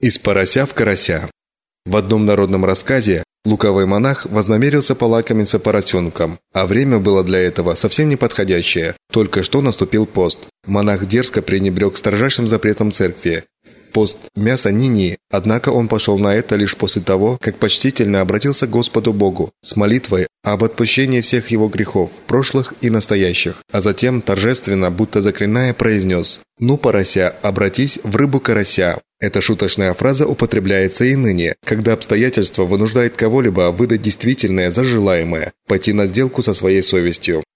Из порося в карася. В одном народном рассказе лукавый монах вознамерился полакомиться поросенком, а время было для этого совсем неподходящее. Только что наступил пост. Монах дерзко пренебрег строжайшим запретом церкви. Пост мяса не, однако он пошел на это лишь после того, как почтительно обратился к Господу Богу с молитвой об отпущении всех его грехов, прошлых и настоящих, а затем торжественно, будто заклиная, произнес: «Ну, порося, обратись в рыбу-карася». Эта шуточная фраза употребляется и ныне, когда обстоятельства вынуждают кого-либо выдать действительное за желаемое, пойти на сделку со своей совестью.